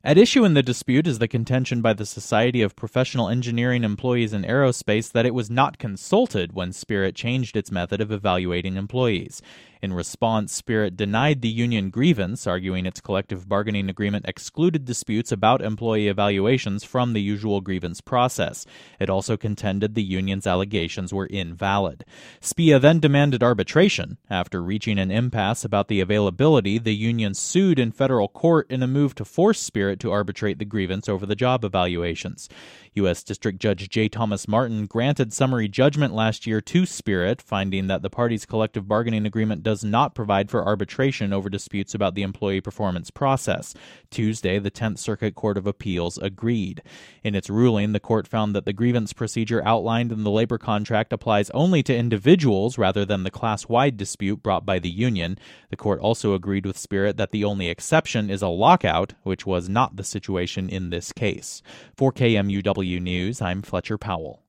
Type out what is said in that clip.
At issue in the dispute is the contention by the Society of Professional Engineering Employees in Aerospace that it was not consulted when Spirit changed its method of evaluating employees. In response, Spirit denied the union grievance, arguing its collective bargaining agreement excluded disputes about employee evaluations from the usual grievance process. It also contended the union's allegations were invalid. SPEA then demanded arbitration. After reaching an impasse about the availability, the union sued in federal court in a move to force Spirit to arbitrate the grievance over the job evaluations. U.S. District Judge J. Thomas Martin granted summary judgment last year to Spirit, finding that the parties' collective bargaining agreement does not provide for arbitration over disputes about the employee performance process. Tuesday, the 10th Circuit Court of Appeals agreed. In its ruling, the court found that the grievance procedure outlined in the labor contract applies only to individuals rather than the class-wide dispute brought by the union. The court also agreed with Spirit that the only exception is a lockout, which was not the situation in this case. For KMUW News, I'm Fletcher Powell.